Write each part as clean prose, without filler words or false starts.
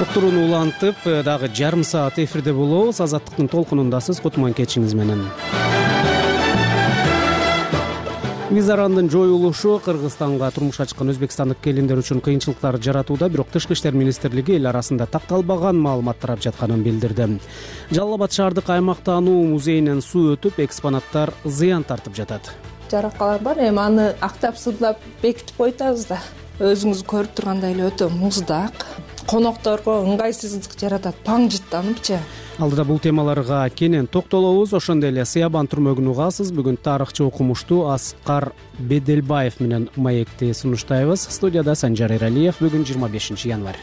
Уктурууну улантып дагы жарым саат эфирде болобуз. Азаттыктын толкунундасыз, кутман кечиңиз менен. Визарандын жоюлушу Кыргызстанга турмушка чыккан өзбекстандык келиндер үчүн кыйынчылыктар жаратууда, бирок Тышкы иштер министрлиги эл арасында такталбаган маалымат тарап жатканын билдирди. Жалал Абад шаардык аймактануу музейинен суу өтүп, экспонаттар зыян тартып жатат. Жаракалар бар, эми аны актап сыдылап бекитип койтабыз да. Өзүңүз көрүп тургандай эле өтө муздак, конокторго ыңгайсыздык жаратат, паңжыттаныпчы. Алдыда бул темаларга кенен токтолобуз. Ошондой эле Сыябан түрмөгүн угасыз. Бүгүн тарыхчы окумуштуу Аскар Беделбаев менен маекти сунуштайбыз. Студияда Санжар Эралиев. Бүгүн 25 январь.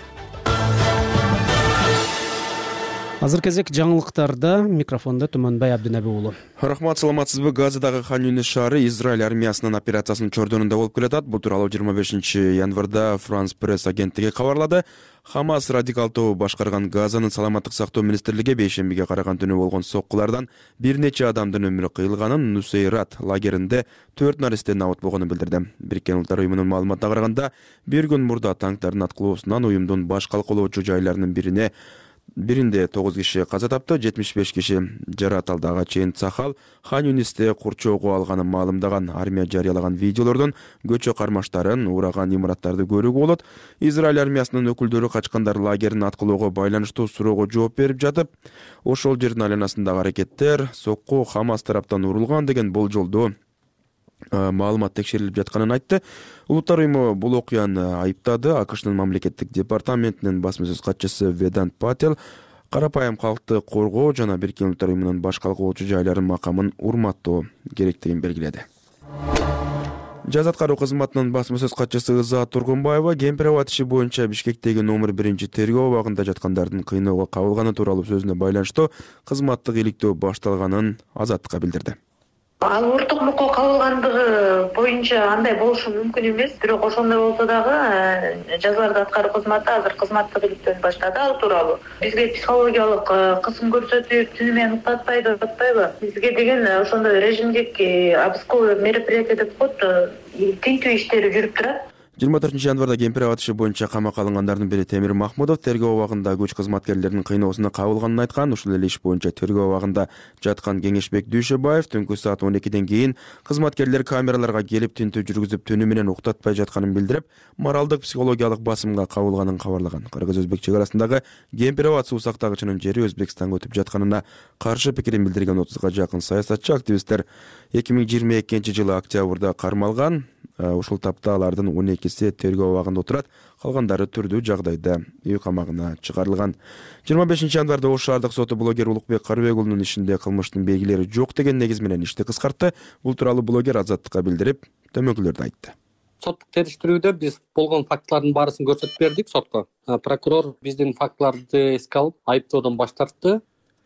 Азыр кезек жаңылыктарда. Микрофондо Түмөнбай Абдинеби уулу. Рахмат, саламатсызбы? Газадагы Хан Юнис шаары Израиль армиясынын операциясынын чордонунда болуп келатат. Бул тууралуу 25 январда Франс пресс агенттиги кабарлады. Хамас радикал тобу башкарган Газанын саламаттык сактоо министрлиги бейшембиге караган түнү болгон соккулардан бир нече адамдын өмүрү кыйылганын, Нусейрат лагеринде 4 наристен абут болгонун билдирди. Бириккен Улуттар уюмунун маалыматына караганда, бир күн мурда танктардын аткылоосунан уюмдун баш калкалоочу жайларынын биринде 9 киши каза тапты, 75 киши жарат алды. Ага чейин Цахал Хан Юнисте курчоого алганын маалымдаган. Армия жарыялаган видеолордон көчө кармаштарын, ураган имараттарды көрүүгө болот. Израиль армиясынын өкүлдөрү качкандар лагерин аткылоого байланыштуу суроого жооп берип жатып, ошол жердин айланасындагы аракеттер сокку Хамас тараптан урулган деген болжолдуу маалымат текшерилип жатканын айтты. Улуттар уюму бул окуяны айыптады. АКШнын мамлекеттик департаментинин басма-сөз катчысы Ведант Пател карапайым калкты коргоо жана Бириккен Улуттар уюмунун баш калкоочу жайларын макамын урматтоо керектигин белгиледи. Жаза аткаруу кызматынын басма-сөз катчысы Ыза Тургунбаева Кемпир абад иши боюнча Бишкектеги номер 1 тергөө абагында жаткандардын кыйноого кабылганы тууралуу сөзүнө байланыштуу кызматтык иликтөө башталганын Азаттыкка билдирди. Ал уруттук мукка кабылгандыгы боюнча андай болушу мүмкүн эмес, бирок ошондой болсо дагы жазаларды аткаруу кызматы азыр кызматтык иликтөөнү баштады ал тууралуу. Бизге психологиялык кысым көрсөтүп, түнү менен уктатпайбы, атпайбы? Бизге деген ошондой режимдик обысковый мероприятие деп коет, тинтүү иштери жүрүп турат. 24 январда Кемпир абад иши боюнча камакка алынгандардын бири Темир Махмудов тергөө абагында күч кызматкерлеринин кыйноосуна кабылганын айткан. Ушул эле иш боюнча тергөө абагында жаткан Кеңешбек Дүйшөбаев түнкү саат 12ден кийин кызматкерлер камераларга келип тинтүү жүргүзүп түнү менен уктатпай жатканын билдирип, моралдык психологиялык басымга кабылганын кабарлаган. Кыргыз-өзбек чек арасындагы Кемпир абад суу сактагычынын жери Өзбекстанга өтүп жатканына каршы пикирин билдирген 30га жакын саясатчы активисттер 2022-жылы октябрда кармалган. Ушул тапта алардын 12си тергөө абагында отурат, калгандары түрдүү жагдайда үй камагына чыгарылган. 25 январда Ош шаардык соту блогер Улукбек Карыбек уулунун ишинде кылмыштын белгилери жок деген негиз менен ишти кыскартты. Бул тууралуу блогер Азаттыкка билдирип, төмөнкүлөрдү айтты. Соттук териштирүүдө биз болгон фактылардын баарысын көрсөтүп бердик сотко. Прокурор биздин фактыларды эске алып, айыптоодон баш тартты.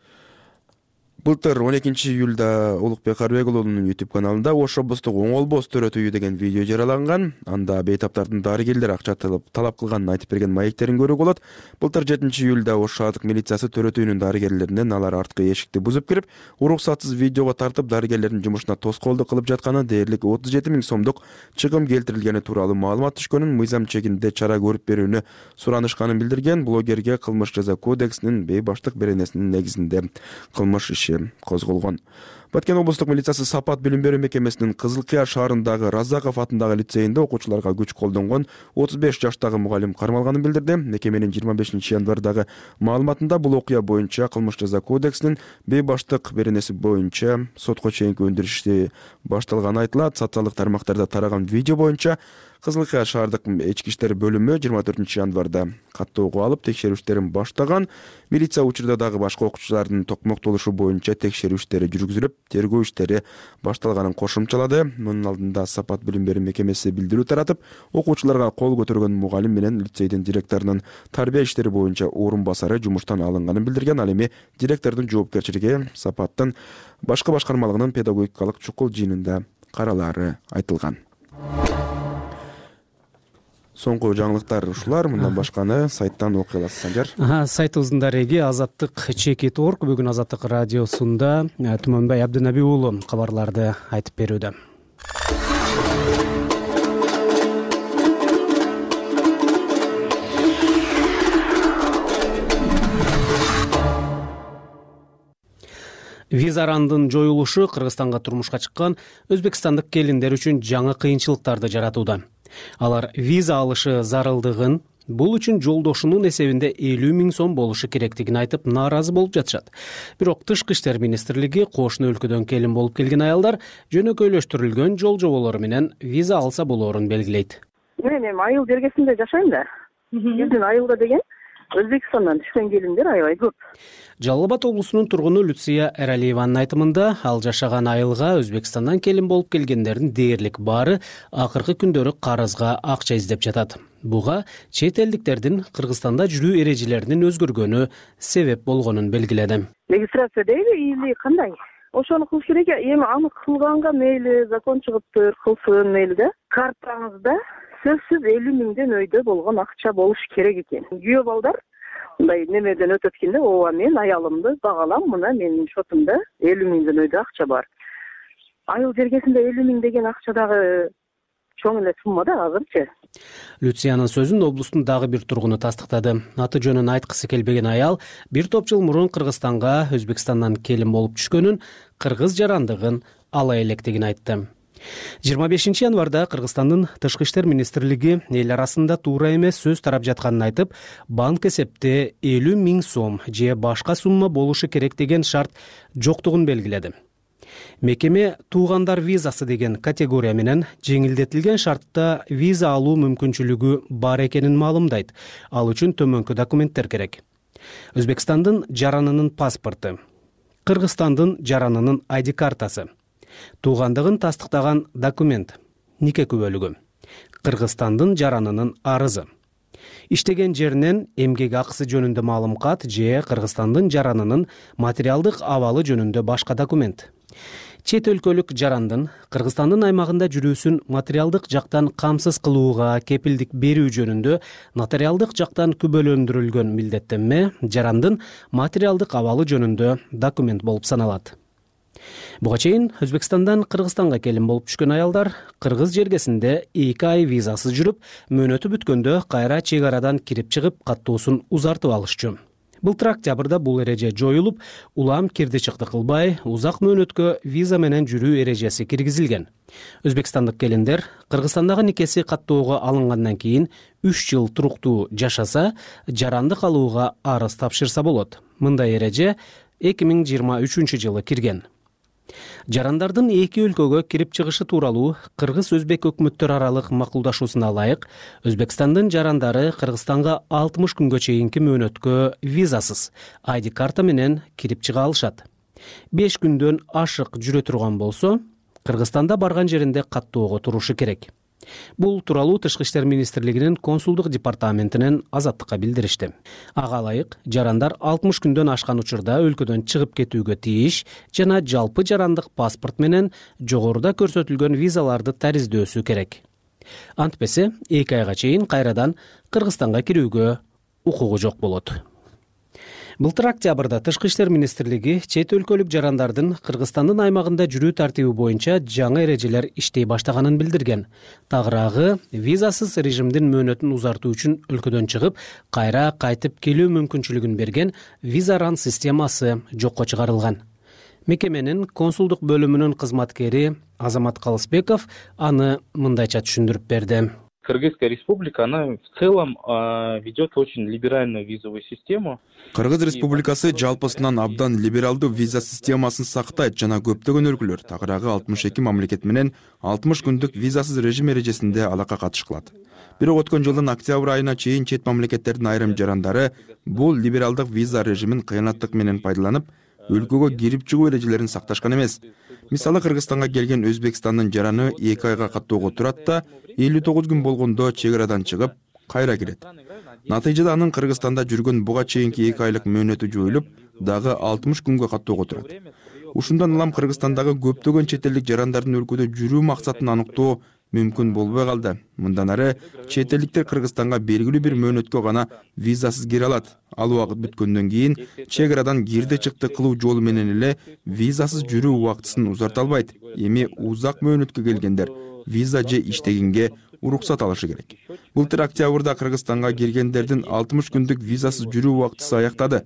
Былтыр 12 июлда Улукбек Карыбек уулунун YouTube каналында Ош облустук оңолбос төрөт үйү деген видео жарыяланган. Анда бейтаптардын дарыгерлер акча талап кылганын айтып берген маектерин көрүүгө болот. Былтыр 7 июлда Ош шаардык милициясы төрөт үйүнүн дарыгерлеринен алар арткы эшикти бузуп кирип, уруксатсыз видеого тартып дарыгерлердин жумушуна тоскоолдук кылып жатканы, дээрлик 37 000 сомдук чыгым келтирилгени тууралуу маалымат түшкөнүн, мыйзам чегинде чара көрүп берүүнү суранышканын билдирген. Блогерге кылмыш жаза кодексинин бейбаштык беренесинин негизинде кылмыш иши козголгон. Баткен облустук милициясы Сапат билим берүү мекемесинин Кызыл Кыя шаарындагы Разаков атындагы лицейинде окуучуларга күч колдонгон 35 жаштагы мугалим кармалганын билдирди. Мекеменин 25 январдагы маалыматында бул окуя боюнча кылмыш жаза кодексинин бейбаштык беренеси боюнча сотко чейинки өндүрүш иши башталганы айтылат. Социалдык тармактарда тараган видео боюнча Кызыл Кыя шаардык ички иштер бөлүмү 24 январда каттоого алып текшерүүштерин баштаган. Милиция учурда дагы башка окуучулардын токмоктолушу боюнча текшерүү иштери жүргүзүлүп, тергөө иштери башталганын кошумчалады. Мунун алдында Сапат билим берүү мекемеси билдирүү таратып, окуучуларга кол көтөргөн мугалим менен лицейдин директорунун тарбия иштери боюнча орун басары жумуштан алынганын билдирген. Ал эми директордун жоопкерчилиги Сапаттын башкы башкармалыгынын педагогикалык чукул жыйынында каралаары айтылган. Соңку жаңылыктар ушулар. Мындан башканы сайттан окуй аласыз, Санжар. Сайтыбыздын дареги Азаттык ЧК.org. Бүгүн Азаттык радиосунда Түмөнбай Абдинеби уулу кабарларды айтып берүүдө. Виза арандын жоюлушу Кыргызстанга турмушка чыккан өзбекстандык келиндер үчүн жаңы кыйынчылыктарды жаратууда. Алар виза алышы зарылдыгын, бул үчүн жолдошунун эсебинде 50 000 сом болушу керектигин айтып нааразы болуп жатышат. Бирок Тышкы иштер министрлиги кошуна өлкөдөн келин болуп келген аялдар жөнөкөйлөштүрүлгөн жол жоболору менен виза алса болоорун белгилейт. Мен эми айыл жергесинде жашайм да. Биздин айылда деген Өзбекстандан түшкөн келиндер аябай көп. Жалал Абад облусунун тургуну Люция Эралиеванын айтымында, ал жашаган айылга Өзбекстандан келин болуп келгендердин дээрлик баары акыркы күндөрү карызга акча издеп жатат. Буга чет элдиктердин Кыргызстанда жүрүү эрежелеринин өзгөргөнү себеп болгонун белгиледи. Регистрация дейли или кандай? Ошону кылыш керек. Эми аны кылганга мейли закон чыгыптыр, кылсын мейли да. Картаңызда сөзсүз 50 000ден өйдө болгон акча болуш керек экен. Күйөө балдар мындай немеден өтөт экен да, ооба мен аялымды багалам, мына менин шотумда 50 000ден өйдө акча бар. Айыл жергесинде 50 000 деген акча дагы чоң эле сумма да азырчы. Люциянын сөзүн облустун дагы бир тургуну тастыктады. Аты жөнүн айткысы келбеген аял бир топ жыл мурун Кыргызстанга Өзбекстандан келин болуп түшкөнүн, кыргыз жарандыгын ала электигин айтты. 25 январда Кыргызстандын Тышкы иштер министрлиги эл арасында туура эмес сөз тарап жатканын айтып, банк эсепте 50 000 сом же башка сумма болушу керек деген шарт жоктугун белгиледи. Мекеме туугандар визасы деген категория менен жеңилдетилген шартта виза алуу мүмкүнчүлүгү бар экенин маалымдайт. Ал үчүн төмөнкү документтер керек. Өзбекстандын жаранынын паспорту, Кыргызстандын жаранынын ID картасы, туугандыгын тастыктаган документ, нике күбөлүгү, Кыргызстандын жаранынын арызы, иштеген жеринен эмгек акысы жөнүндө маалымкат же Кыргызстандын жаранынын материалдык абалы жөнүндө башка документ. Чет өлкөлүк жарандын Кыргызстандын аймагында жүрүүсүн материалдык жактан камсыз кылууга кепилдик берүү жөнүндө нотариалдык жактан күбөлөндүрүлгөн милдеттенме жарандын материалдык абалы жөнүндө документ болуп саналат. Буга чейин Өзбекстандан Кыргызстанга келин болуп түшкөн аялдар кыргыз жергесинде 2 ай визасыз жүрүп, мөөнөтү бүткөндө кайра чек арадан кирип чыгып каттоосун узартып алышчу. Былтыр октябрда бул эреже жоюлуп, улам кирди-чыкты кылбай, узак мөөнөткө виза менен жүрүү эрежеси киргизилген. Өзбекстандык келиндер Кыргызстандагы никеси каттоого алынгандан кийин 3 жыл туруктуу жашаса, жарандык алууга арыз тапшырса болот. Мындай эреже 2023 жылы кирген. Жарандардын эки өлкөгө кирип чыгышы тууралуу кыргыз-өзбек өкмөттөр аралык макулдашуусуна ылайык, Өзбекстандын жарандары Кыргызстанга 60 күнгө чейинки мөөнөткө визасыз ID карта менен кирип чыга алышат. 5 күндөн ашык жүрө турган болсо, Кыргызстанда барган жеринде каттоого турушу керек. Бул тууралуу Тышкы иштер министрлигинин консулдук департаментинен Азаттыкка билдиришти. Ага ылайык, жарандар 60 күндөн ашкан учурда өлкөдөн чыгып кетүүгө тийиш жана жалпы жарандык паспорт менен жогоруда көрсөтүлгөн визаларды тариздөөсү керек. Антпесе 2 айга чейин кайрадан Кыргызстанга кирүүгө укугу жок болот. Былтыр октябрда Тышкы иштер министрлиги чет өлкөлүк жарандардын Кыргызстандын аймагында жүрүү тартиби боюнча жаңы эрежелер иштей баштаганын билдирген. Тагыраагы визасыз режимдин мөөнөтүн узартуу үчүн өлкөдөн чыгып, кайра кайтып келүү мүмкүнчүлүгүн берген визаран системасы жокко чыгарылган. Мекеменин консулдук бөлүмүнүн кызматкери Азамат Калысбеков аны мындайча түшүндүрүп берди. Кыргызская республика, она в целом ведет очень либеральную визовую систему. Кыргыз республикасы жалпысынан абдан либералдуу виза системасын сактайт жана көптөгөн өлкөлөр тагыраагы 62 мамлекет менен 60 күндүк визасыз режим эрежесинде алакка катыш кылат. Бирок өткөн жылдын октябрь айына чейин чет мамлекеттердин айрым жарандары бул либералдык виза режимин кыянаттык менен пайдаланып, өлкөгө кирип чыгуу эрежелерин сакташкан эмес. Мисалы Кыргызстанга келген Өзбекстандын жараны 2 айга каттоого турат да 59 күн болгондо чек арадан чыгып, кайра кирет. Натыйжада анын Кыргызстанда жүргөн буга чейинки 2 айлык мөөнөтү жоюлуп, дагы 60 күнгө каттоого турат. Ушундан улам Кыргызстандагы көптөгөн чет элдик жарандардын өлкөдө жүрүү максатын аныктоо мүмкүн болбой калды. Мындан ары чет элдиктер Кыргызстанга белгилүү бир мөөнөткө гана визасыз кире алат. Ал убакыт бүткөндөн кийин чек арадан кирди-чыкты кылуу жолу менен эле визасыз жүрүү убактысын узарта албайт. Эми узак мөөнөткө келгендер виза же иштегенге уруксат алышы керек. Былтыр октябрда Кыргызстанга киргендердин 60 күндүк визасыз жүрүү убактысы аяктады.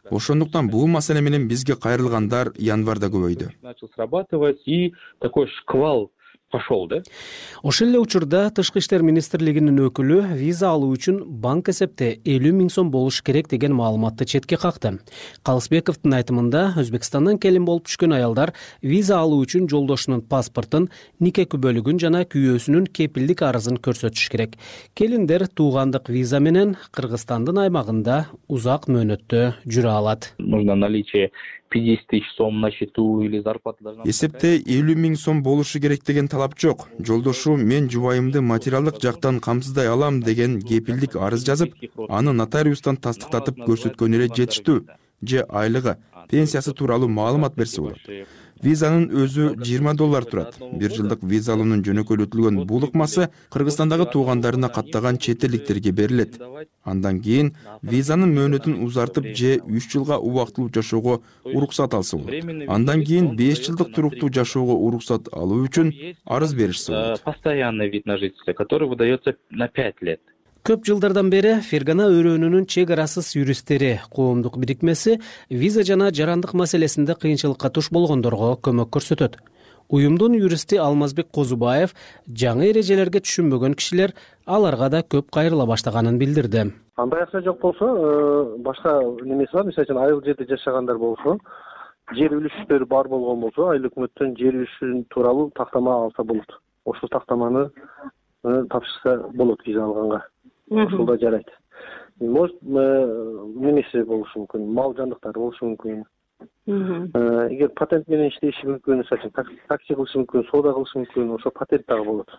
Ошондуктан бул маселе менен бизге кайрылгандар январда көбөйдү. Начал срабатывать, и такой шквал пошел, да? Ошол эле учурда Тышкы иштер министрлигинин өкүлү виза алуу үчүн банк эсепте 50 миң сом болуш керек деген маалыматты четке какты. Калысбековдун айтымында Өзбекстандан келин болуп түшкөн аялдар виза алуу үчүн жолдошунун паспортун, нике күбөлүгүн жана күйөөсүнүн кепилдик арызын көрсөтүш керек. Келиндер туугандык виза менен Кыргызстандын аймагында узак мөөнөттө жүрө алат. Нужно наличие 50 тысяч сом на счету или зарплата должна... Эсепте 50 миң сом болушу керек деген талап жок. Жолдошу мен жубайымды материалдык жактан камсыздай алам деген кепилдик арыз жазып, аны нотариустан тастыктатып көрсөткөн эле жетиштүү. Же айлыгы, пенсиясы тууралуу маалымат берсе болот. Визанын өзү $20 турат. 1 жылдык виза алуунун жөнөкөйлөтүлгөн бул ыкмасы Кыргызстандагы туугандарына каттаган чет элдиктерге берилет. Андан кийин визанын мөөнөтүн узартып же 3 жылга убактылуу жашоого уруксат алса болот. Андан кийин 5 жылдык туруктуу жашоого уруксат алуу үчүн арыз беришсе болот. Постоянный вид на жительство, который выдается на 5 лет. Көп жылдардан бери Фергана өрөөнүнүн чек арасыз юристтери коомдук бирикмеси виза жана жарандык маселесинде кыйынчылыкка туш болгондорго көмөк көрсөтөт. Уюмдун юристи Алмазбек Козубаев жаңы эрежелерге түшүнбөгөн кишилер аларга да көп кайрыла баштаганын билдирди. Андай акча жок болсо, башка немеси бар, мисалы үчүн айыл жерде жашагандар болсо, жер үлүштөрү бар болгон болсо, айыл өкмөттөн жер үлүшүн тууралуу тактама алса болот. Ошол тактаманы тапшырса болот виза алганга. Ошол да жарайт. Может, немеси болушу мүмкүн, мал жандыктар болушу мүмкүн. Эгер патент менен иштеши мүмкүн, мисалы такси кылышы мүмкүн, соода кылышы мүмкүн, ошо патент дагы болот.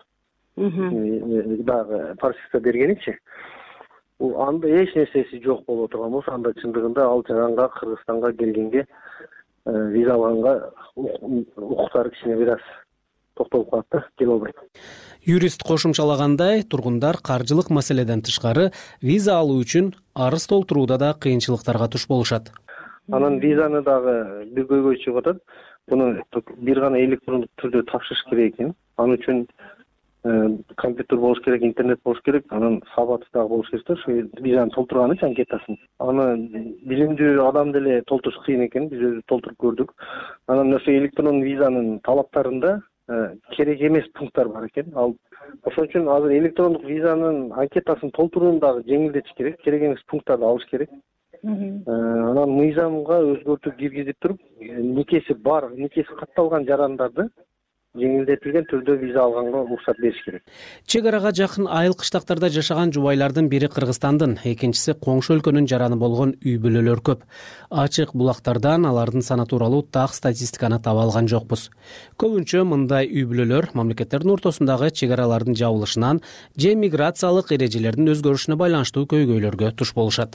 Дагы парсикта бергеничи. Анда эч нерсеси жок боло турган болсо, анда чындыгында ал жаранга, Кыргызстанга келгенге виза алганга укуктары кичине бир аз токтолуп калат да, келе албайт. Юрист кошумчалагандай, тургундар каржылык маселеден тышкары виза алуу үчүн арыз толтурууда да кыйынчылыктарга туш болушат. Анан визаны дагы бир көйгөй чыгып атат. Буну бир гана электрондук түрдө тапшырыш керек экен. Ал үчүн компьютер болуш керек, интернет болуш керек, анан сабаты дагы болуш керек да, ушу визаны толтурган үчүн анкетасын. Аны билимдүү адам деле толтуруш кыйын экен, биз өзү толтуруп көрдүк. Анан ошо электрон визанын талаптарында керек эмес пункттар бар экен. Ал ошон үчүн азыр электрондук визанын анкетасын толтурууну дагы жеңилдетиш керек, керек эмес пункттарды алыш керек. Анан мыйзамга өзгөртүү киргизип туруп, никеси бар, никеси катталган жарандарды жеңилдетилген түрдө виза алганга уруксат бериш керек. Чек арага жакын айыл кыштактарда жашаган жубайлардын бири Кыргызстандын, экинчиси коңшу өлкөнүн жараны болгон үй бүлөлөр көп. Ачык булактардан алардын саны тууралуу так статистиканы таба алган жокпуз. Көбүнчө мындай үй бүлөлөр мамлекеттердин ортосундагы чек аралардын жабылышынан же миграциялык эрежелердин өзгөрүшүнө байланыштуу көйгөйлөргө туш болушат.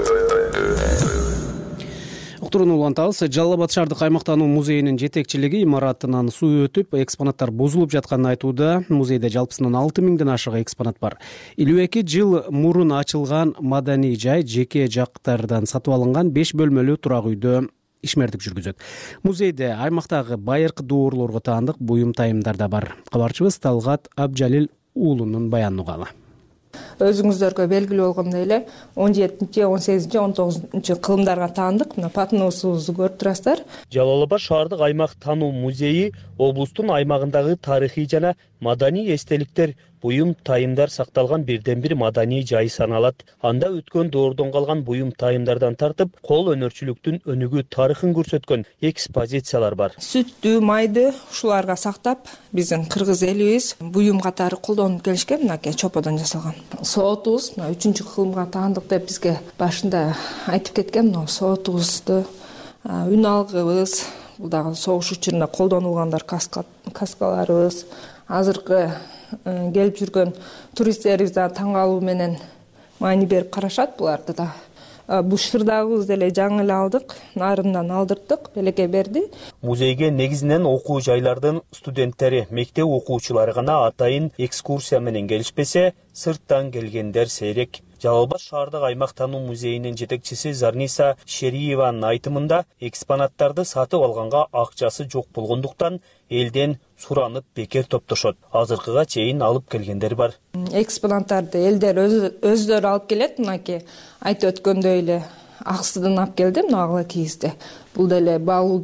Уктурууну улантабыз. Жалал Абад шаардык аймактануу музейинин жетекчилиги имаратынан суу өтүп, экспонаттар бузулуп жатканын айтууда. Музейде жалпысынан 6 миңден ашык экспонат бар. 52 жыл мурун ачылган маданий жай жеке жактардан сатып алынган 5 бөлмөлүү турак үйдө ишмердик жүргүзөт. Музейде аймактагы байыркы доорлорго таандык буюм тайымдар да бар. Кабарчыбыз Талгат Абжалил уулунун баянын угалы. Өзүңүздөргө белгилүү болгондой эле 17, 18, 19 кылымдарга таандык. Мына патыныбызды көрүп турасыздар. Жалал Абад шаардык аймак тануу музейи облустун аймагындагы тарыхый жана маданий эстеликтер, буюм тайымдар сакталган бирден бир маданий жай саналат. Анда өткөн доордон калган буюм тайымдардан тартып, кол өнөрчүлүктүн өнүгүү тарыхын көрсөткөн экспозициялар бар. Сүттү, майды ушуларга сактап, биздин кыргыз элибиз буюм катары колдонуп келишкен, мынакей чоподон жасалган. Соотубуз 3-кылымга таандык деп бизге башында айтып кеткен. Соотубузду, үн алгыбыз, бул дагы согуш учурунда колдонулгандар, каскаларыбыз, азыркы келип жүргөн туристтерибиз да таң калуу менен маани берип карашат буларды да. Бул шырдагыбыз деле жаңы эле алдык, нарындан алдырттык, белекке берди. Музейге негизинен окуу жайлардын студенттери, мектеп окуучулары гана атайын экскурсия менен келишпесе, сырттан келгендер сейрек. Жалал Абад шаардык аймак тануу музейинин жетекчиси Зарниса Шериеванын айтымында, экспонаттарды сатып алганга акчасы жок болгондуктан элден суранып бекер топтошот. Азыркыга чейин алып келгендер бар. Экспонаттарды элдер өздөрү алып келет, мынакей айтып өткөндөй эле аксыдан алып келди мына агла кийизди. Бул деле баалуу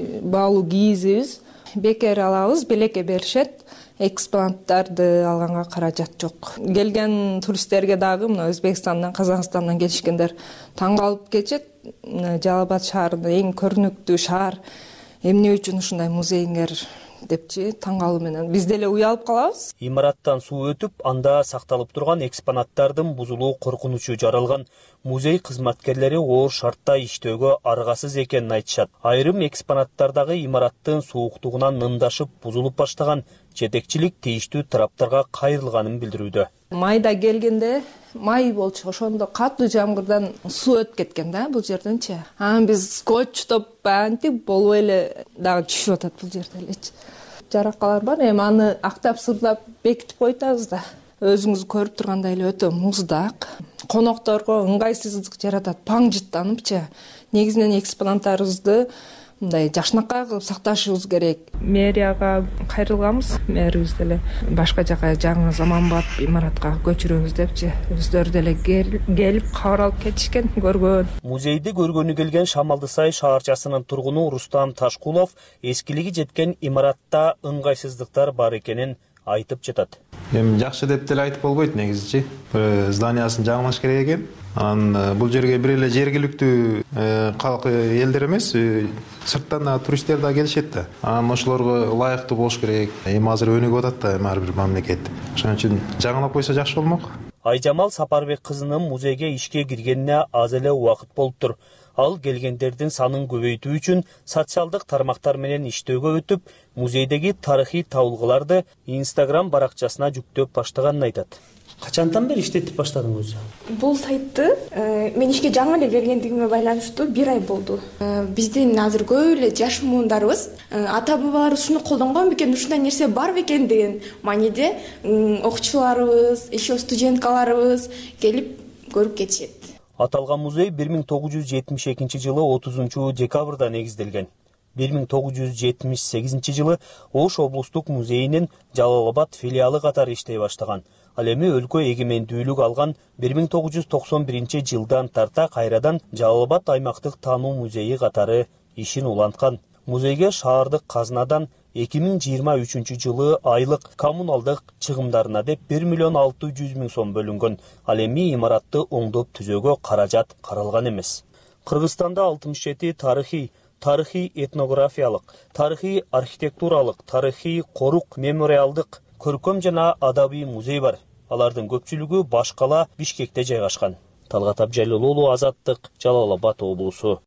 кийизибиз. Бекер алабыз, белекке беришет. Экспонаттарды алганга каражат жок. Келген туристтерге дагы мына Өзбекстандан, Казакстандан келишкендер таң калып кетишет. Жалал Абад шаарында эң көрүнүктүү шаар. Эмне үчүн ушундай музейиңер депчи таң калуу менен биз деле уялып калабыз. Имараттан суу өтүп, анда сакталып турган экспонаттардын бузулуу коркунучу жаралган. Музей кызматкерлери оор шартта иштөөгө аргасыз экенин айтышат. Айрым экспонаттардагы имараттын сууктугунан нымдашып, бузулуп баштаган. Жетекчилик тийиштүү тараптарга кайрылганын билдирүүдө. Майда келгенде май болчу, ошондо катуу жамгырдан суу өтүп кеткен да бул жерденчи. Биз скотчтоп антип болуп эле дагы түшүп атат бул жерде элечи. Жаракалар бар, эми аны актап сырдап бекитип койтабыз да. Өзүңүз көрүп тургандай эле өтө муздак. Конокторго ыңгайсыздык жаратат, паңжыттаныпчы. Негизинен экспонаттарыбызды мындай жакшынакай кылып сакташыбыз керек. Мэрияга кайрылганбыз, мэрибиз деле башка жака жаңы заманбап имаратка көчүрөбүз депчи. Өздөрү деле келип кабар алып кетишкен, көргөн. Музейди көргөнү келген Шамалдысай шаарчасынын тургуну Рустам Ташкулов эскилиги жеткен имаратта ыңгайсыздыктар бар экенин айтып жатат. Эми жакшы деп деле айтып болбойт негизичи. Зданиясын жаңылаш керек экен. Анан бул жерге бир эле жергиликтүү калк элдер эмес, сырттан да туристтер да келишет да. Анан ошолорго ылайыктуу болуш керек. Эми азыр өнүгүп атат да ар бир мамлекет. Ошон үчүн жаңылап койсо жакшы болмок. Айжамал Сапарбек кызынын музейге ишке киргенине аз эле убакыт болуптур. Ал келгендердин санын көбөйтүү үчүн социалдык тармактар менен иштөөгө өтүп, музейдеги тарыхый табылгаларды Instagram баракчасына жүктөп баштаганын айтат. Качантан бери иштетип баштадыңыз? Бул сайтты мен ишке жаңы эле келгендигиме байланыштуу 1 ай болду. Биздин азыр көп эле жаш муундарыбыз ата бабаларыбыз ушуну колдонгон бекен, ушундай нерсе бар бекен деген мааниде окуучуларыбыз, еще студенткаларыбыз келип көрүп кетишет. Аталган музей 1972 жылы 30 декабрда негизделген. 1978 жылы Ош облустук музейинин Жалал Абад филиалы катары иштей баштаган. Ал эми өлкө эгемендүүлүк алган 1991 жылдан тарта кайрадан Жалал Абад аймактык таануу музейи катары ишин уланткан. Музейге шаардык казынадан 2023 жылы айлык коммуналдык чыгымдарына деп 1 миллион 600 миң сом бөлүнгөн. Ал эми имаратты оңдоп түзөөгө каражат каралган эмес. Кыргызстанда 67 тарыхый этнографиялык, тарыхый архитектуралык, тарыхый корук, мемориалдык, көркөм жана адабий музей бар. Алардын көпчүлүгү баш кала Бишкекте жайгашкан. Талгат Абжалил уулу, Азаттык, Жалал Абад облусу.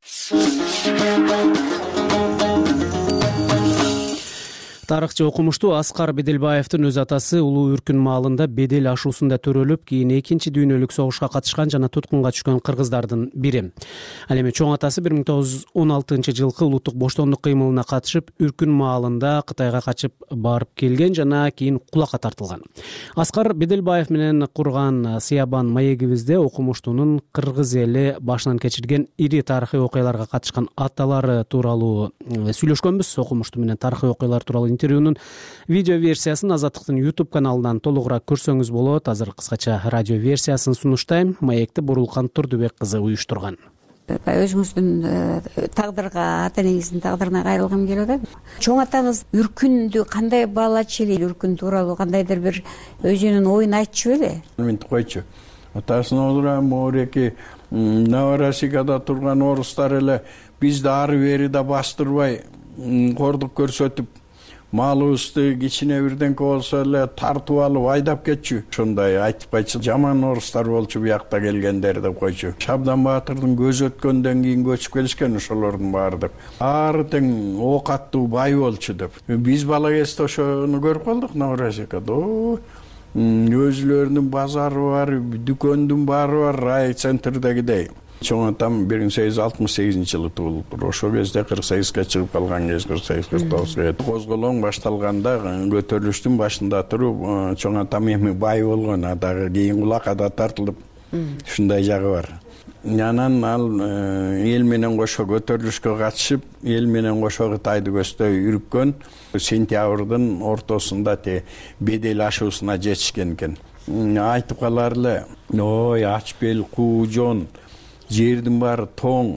Тарыхчы окумуштуу Аскар Беделбаевдин өз атасы Улуу Үркүн маалында бедел ашуусунда төрөлүп, кийин 2 дүйнөлүк согушка катышкан жана туткунга түшкөн кыргыздардын бири. Ал эми чоң атасы 1916 жылкы улуттук боштондук кыймылына катышып, Үркүн маалында Кытайга качып барып келген жана кийин кулакка тартылган. Аскар Беделбаев менен курган Сыябан маегибизде окумуштуунун кыргыз эли башынан кечирген ири тарыхый окуяларга катышкан аталары тууралуу сүйлөшкөнбүз. Окумуштуу менен тарыхый окуялар тууралуу интервьюнун видео версиясын Азаттыктын YouTube каналынан толугураак көрсөңүз болот. Азыр кыскача радио версиясын сунуштайм. Маекти Бурулкан Турдубек кызы уюштурган. Өзүңүздүн тагдырга, ата энеңиздин тагдырына кайрылгым келип атат. Чоң атаңыз Үркүндү кандай баалачу эле? Үркүн тууралуу кандайдыр бир өзүнүн оюн айтчу беле? Мен койчу. Атасын олура мореки Новороссияда турган орустар эле бизди ары бери да бастырбай кордук көрсөтүп, малыбызды кичине бирденке болсо эле тартып алып айдап кетчү. Ошондой айтып койчу, жаман орустар болчу буякта келгендер деп койчу. Шабдан Баатырдын көзү өткөндөн кийин көчүп келишкен ошолордун баары деп. Ары тең ок аттуу бай болчу деп. Биз бала кезде ошону көрүп калдык Новороссияда. Өзүлөрүнүн базары бар, дүкөндүн баары бар, райцентрдегидей. Чоң атам 1868 жылы туулуптур. Ошол кезде 48га чыгып калган кез 48-49. Козголоң башталганда көтөрүлүштүн башында туруп, чоң атам эми бай болгон, дагы кийин кулакка да тартылып, ушундай жагы бар. Анан ал эл менен кошо көтөрүлүшкө катышып, эл менен кошо Кытайды көздөй үрүккөн. Сентябрдын ортосунда бедел ашуусуна жетишкен экен. Айтып калар эле, ой, ач бел куу жон жердин баары тоң,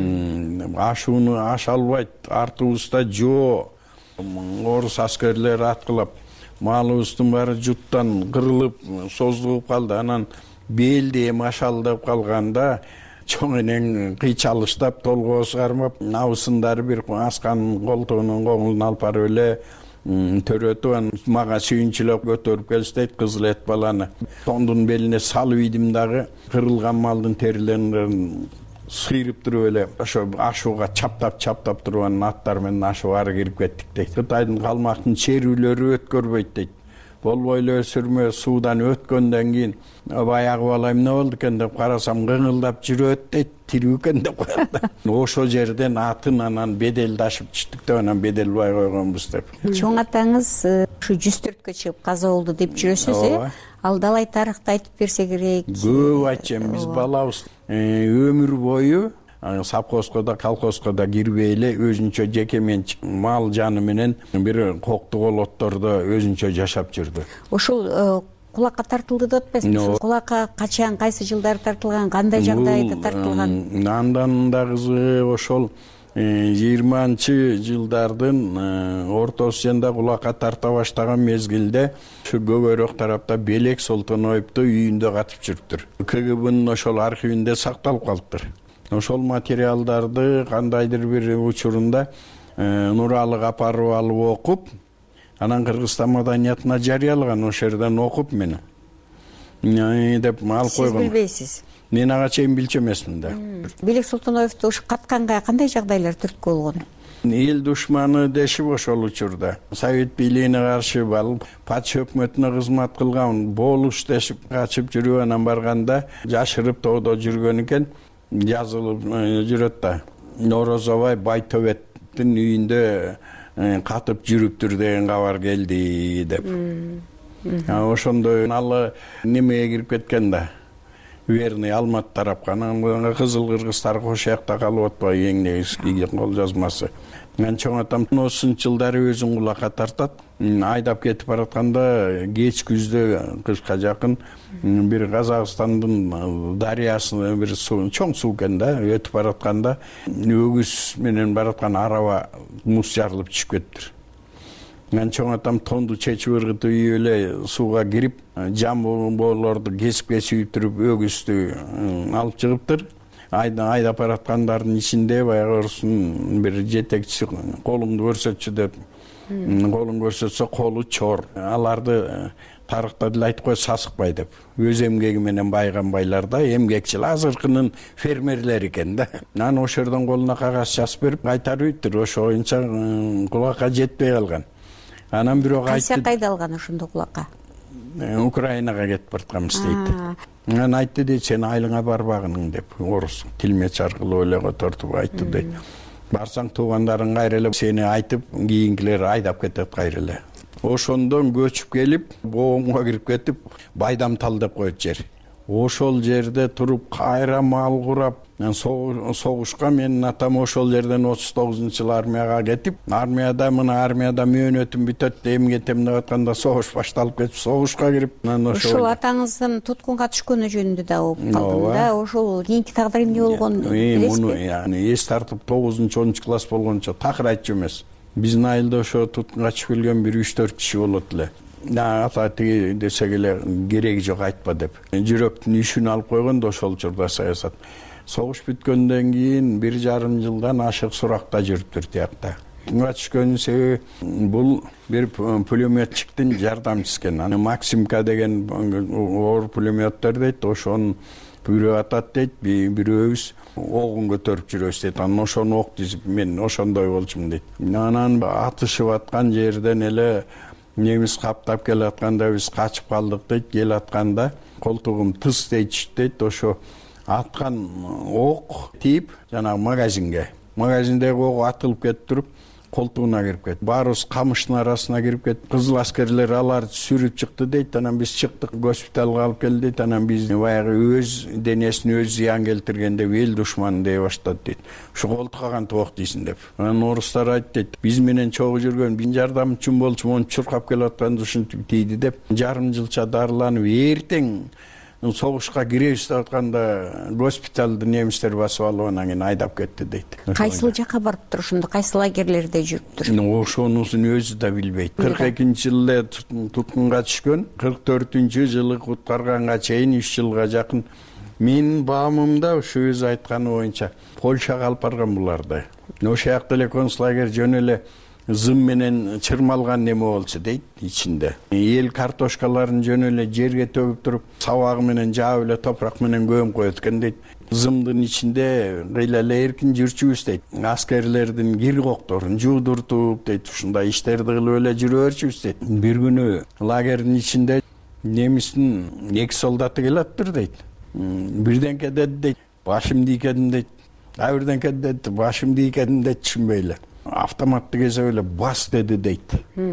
ашууну аша албайт, артыбызда жоо, орус аскерлери аткылап, малыбыздын баары жуттан кырылып, созулуп калды. Анан белди эми ашалдап калганда чоң энең кыйчалыштап, толгоосу кармап, набысындары бир асканын колтугунун коңулун алып барып эле төрөтүп, мага сүйүнчүлөп көтөрүп келиштейт кызыл эт баланы. Тондун белине салып ийдим дагы, кырылган малдын терилерин сыйрып туруп эле ошо ашууга чаптап туруп анан аттар менен ашып ары кирип кеттик дейт. Кытайдын калмактын черүүлөрү өткөрбөйт дейт. Болбой эле өсүрмө суудан өткөндөн кийин баягы бала эмне болду экен деп карасам кыңылдап жүрөт дейт, тирүү экен деп коет. Ошол жерден атын анан беделди ашып түштүк деп анан беделбай койгонбуз деп. Чоң атаңыз ушу 104кө чыгып каза болду деп жүрөсүз, Ал далай тарыхты айтып берсе керек. Көп айтчам, биз балабыз өмүр бою совхозго да колхозго да кирбей эле өзүнчө жеке менчик мал жаны менен бир кокту колоттордо өзүнчө жашап жүрдү. Ошол кулакка тартылды деп атпайсызбы? Кулакка качан, кайсы жылдары тартылган, кандай жагдайда тартылган? Андан да кызыгы ошол 20-чы жылдардын ортосунда кулакка тарта баштаган мезгилде ушу Көгөрөк тарапта Белек Солтоноевду үйүндө катып жүрүптүр. КГБнын ошол архивинде сакталып калыптыр. Ошол материалдарды кандайдыр бир учурунда Нуралык апарып алып окуп, анан Кыргызстан маданиятына жарыялаган, ошол жерден окуп мени. Деп алып койгон. Сиз билбейсиз? Мен ага чейин билчү эмесмин да. Белек Солтоноевду ушу катканга кандай жагдайлар түрткү болгон? Эл душманы дешип ошол учурда Совет бийлигине каршы патша өкмөтүнө кызмат кылган болуш дешип качып жүрүп анан барганда жашырып тоодо жүргөн экен, жазылып жүрөт да. Орозобай Байтөбеттин үйүндө катып жүрүптүр деген кабар келди деп. Ошондой ал немеге кирип кеткен да. Верный Алмат тарапка, анан Кызыл Кыргыздар кош жакта калып атпайбы эң негизги кол жазмасы. Мен чоң атам 30 жылдары өзүн кулакка тартат. Айдап кетип баратканда кеч күздө кышка жакын бир Казакстандын дарыясына бир чоң суу экен да, өтүп баратканда өгүз менен бараткан араба муз жарылып түшүп кетиптир. Мен чоң атам тонду чечип ыргытып үйүп эле сууга кирип, жамбоолорду кесип үйүп өгүздү алып чыгыптыр. Айдап бараткандардын ичинде баягы орустун бир жетекчиси колумду көрсөтчү деп, колун көрсөтсө колу чор. Аларды тарыхта деле айтып коет сасыкбай деп. Өз эмгеги менен байган байлар да, эмгекчил азыркынын фермерлери экен да. Анан ошол жерден колуна кагаз жазып берип кайтарып ошо боюнча кулакка жетпей калган. Анан бирок айтты. Кайсы кайда алган ошондо кулакка? Украинага кетип баратканбыз дейт. Анан айтты дейт, сен айылыңа барбагының деп, орус тилмеч аркылуу эле котортуп айтты дейт. Барсаң туугандарың кайра эле сени айтып, кийинкилер айдап кетет кайра эле. Ошондон көчүп келип, боомго кирип кетип, Байдамтал деп коет жер. Ошол жерде туруп кайра мал курап, согушка менин атам ошол жерден 39-жылы армияга кетип, армияда мөөнөтүм бүтөт, эмгетем деп атканда согуш башталып кетип, согушка кирип, ошол атаңыздын туткунга түшкөнү жөнүндө да угуп калдым да. Ошол кийинки тагдыры эмне болгонун билесизби? Муну эс тартып 9-10 класс болгончо такыр айтчу эмес. Биздин айылда ошо туткунга түшүп келген бир 3-4 киши болот эле. Ата тиги десек эле кереги жок айтпа деп. Жүрөктүн ишин алып койгон да ошол учурда саясат. Согуш бүткөндөн кийин 1,5 жылдан ашык суракта жүрүптүр тиякта. Туткунга түшкөнүн себеби бул бир пулеметчиктин жардамчысы экен. Аны Максимка деген оор пулеметтер дейт, ошонун бирөө атат дейт, бирөөбүз огун көтөрүп жүрөбүз дейт. Анан ошону ок дизип мен ошондой болчумун дейт. Анан атышып аткан жерден эле немис каптап келатканда биз качып калдык дейт. Келатканда колтугум тыс дейт дейт. Ошо аткан ок тип жанагы магазиндеги ок атылып кетип туруп колтугуна кирип кетти. Баарыбыз камыштын арасына кирип кетти. Кызыл аскерлер аларды сүрүп чыкты дейт. Анан биз чыктык, госпиталга алып келди дейт. Анан биз баягы өз денесине өз зыян келтиргенде эл душманы дей баштады дейт. Ушу колтукка кантип ок дейсиң деп. Анан орустар айтты дейт. Биз менен чогуу жүргөн бин жардамчым болчу, мону чуркап келатканда ушинтип тийди деп. Жарым жылча дарыланып эртең согушка киребиз деп атканда госпиталды немистер басып алып анан кийин айдап кетти дейт. Кайсыл жака барыптыр ошондо, кайсы лагерлерде жүрүптүр? Ошонусун өзү да билбейт. 42-жылы эле туткунга түшкөн, 44-жылы куткарганга чейин 3 жылга жакын менин баамымда ушу өзү айтканы боюнча Польшага алып барган буларды. Ошол жакта эле концлагер жөн эле зым менен чырмалган неме болчу дейт ичинде. Эл картошкаларын жөн эле жерге төгүп туруп, сабагы менен жаап эле топурак менен көмүп коет экен дейт. Зымдын ичинде кыйла эле эркин жүрчүбүз дейт. Аскерлердин кир кокторун жуудуртуп дейт, ушундай иштерди кылып эле жүрө берчүбүз дейт. Бир күнү лагердин ичинде немистин 2 солдаты келаптыр дейт. Бирденке деди дейт, башымды ийкедим дейт. Бирденке деди, башымды ийкедим дейт, түшүнбөй эле. Автоматты кезеп эле бас деди дейт.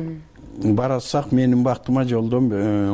Баратсак менин бактыма жолдон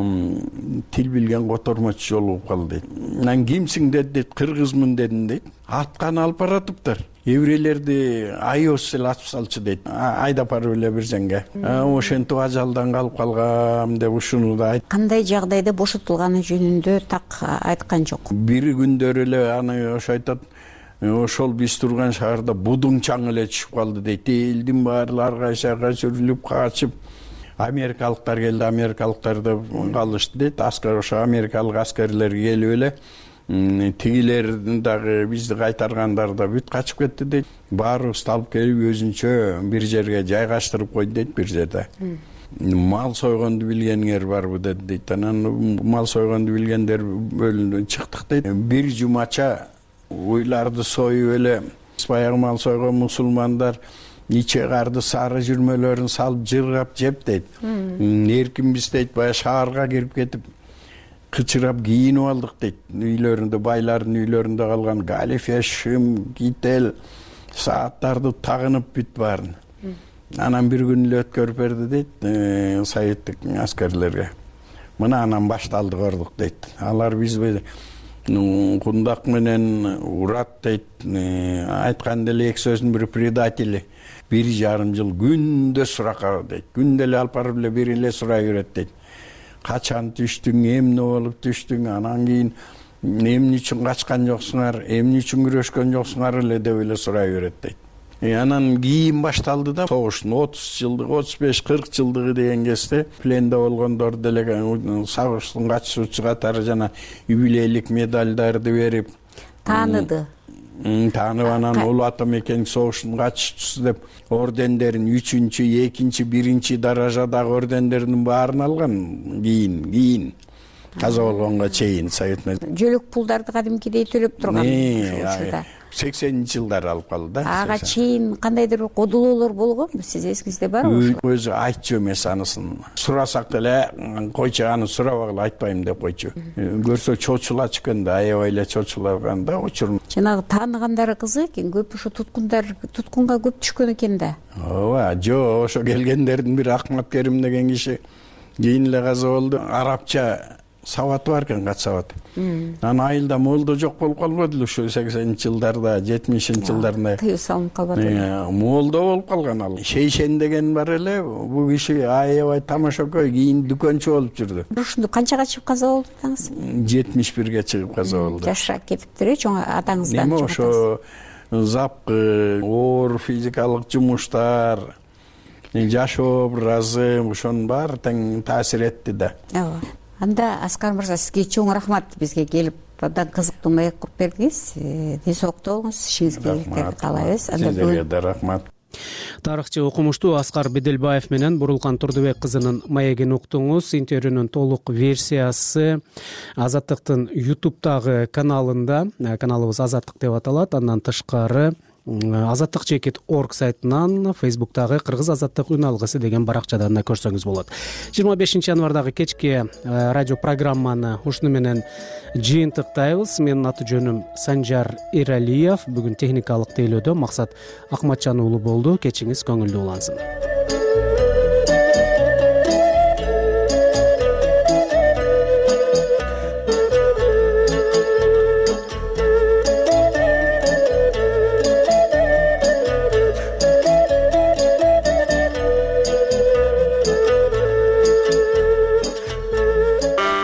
тил билген котормочу жолугуп калды дейт. Мен кимсиң дейт, кыргызмын дедим дейт. Атканы алып баратыптыр. Еврейлерди айос эле атып салчу дейт. Айдап барып эле бир жерге. Ошентип ажалдан калып калгам деп ушуну да айт. Кандай жагдайда бошотулганы жөнүндө так айткан жок. Бир күндөр эле аны ошо айтат. Ошол биз турган шаарда будуң чаң эле түшүп калды дейт. Элдин баары кайсага сүрүлүп качып, америкалыктар келди, америкалыктарды калышты дейт. Аскер ошо америкалык аскерлер келип эле тигилердин дагы бизди кайтаргандар да бүт качып кетти дейт. Баарыбызды алып келип өзүнчө бир жерге жайгаштырып койду дейт, бир жерде. Мал сойгонду билгениңер барбы деди дейт. Анан мал сойгонду билгендер бөлүндү, чыктык дейт. Бир жумача уйларды союп эле баягы мал сойгон мусулмандар иче карды сары жүрмөлөрүн салып жыргап жеп дейт. Эркинбиз дейт, баягы шаарга кирип кетип кычырап кийинип алдык дейт. Үйлөрүндө, байлардын үйлөрүндө калган галифе, шым, кител, сааттарды тагынып бүт баарын. Анан бир күн эле өткөрүп берди дейт советтик аскерлерге. Мына анан башталды кордук дейт. Алар бизби кундак менен урат дейт, айткан деле эки сөздүн бири предатели. 1,5 жыл күндө суракка дейт. Күндө эле алып барып эле бир эле сурай берет дейт. Качан түштүң, эмне болуп түштүң, анан кийин эмне үчүн качкан жоксуңар, эмне үчүн күрөшкөн жоксуңар эле деп эле сурай берет дейт. Анан кийин башталды да согуштун 30 жылдыгы, 35-40 жылдыгы деген кезде пленде болгондор деле согуштун катышуучу катары жана юбилейлик медалдарды берип тааныды. Таанып анан улуу ата мекенин согуштун катышуучусу деп ордендерин 3-чү, 2-чи, 1-чи даражадагы ордендердин баарын алган кийин каза болгонго чейин совет менен. Жөлөк пулдарды кадимкидей төлөп турган ушуда. 80-жылдар алып калды да. Ага чейин кандайдыр кодулоолор болгонбу? Сиз эсиңизде барбы? Өзү айтчу эмес анысын. Сурасак деле койчу, аны сурабагыла айтпайм деп койчу. Көрсө чочулачу экен да, аябай эле чочулаганда учур. Жанагы тааныгандары кызык экен, көп ошо туткунга көп түшкөн экен да. Ооба, жок, ошо келгендердин бири Акмат Керим деген киши кийин эле каза болду. Арабча сабаты бар экен, кат сабат. Анан айылда молдо жок болуп калбады ушу 80-жылдарда, 70-жылдарда. Тыюу салынып калбады. Молдо болуп калган ал. Шейшен деген бар эле, бул киши аябай тамашакөй, кийин дүкөнчү болуп жүрдү. Ушунду канчага чыгып каза болду атаңыз? 71-ге чыгып каза болду. Жашыраак кетиптир, чоң атаңыздан. Эми ошо запкы, оор физикалык жумуштар, жашоо образы, ошонун баары тең таасир этти да. Ооба. Анда Аскар мырза, сизге чоң рахмат, бизге келип абдан кызыктуу маек кылып бердиңиз. Тез окто болуңуз, ишиңизге иликтер каалайбыз. Сизге да рахмат. Тарыхчы окумуштуу Аскар Беделбаев менен Бурулкан Турдубек кызынын маегин уктуңуз. Интервьюнун толук версиясы Азаттыктын YouTube'дагы каналында, каналыбыз Азаттык деп аталат. Андан тышкары azattik.org сайтынан, Facebook'тагы Кыргыз азаттык үн алгысы деген баракчадан да көрсөңүз болот. 25 январдагы кечки радио программаны ушуну менен жыйынтыктайбыз. Менин аты жөнүм Санжар Эралиев. Бүгүн техникалык тейлөөдө Максат Акматжан уулу болду. Кечиңиз көңүлдүү улансын.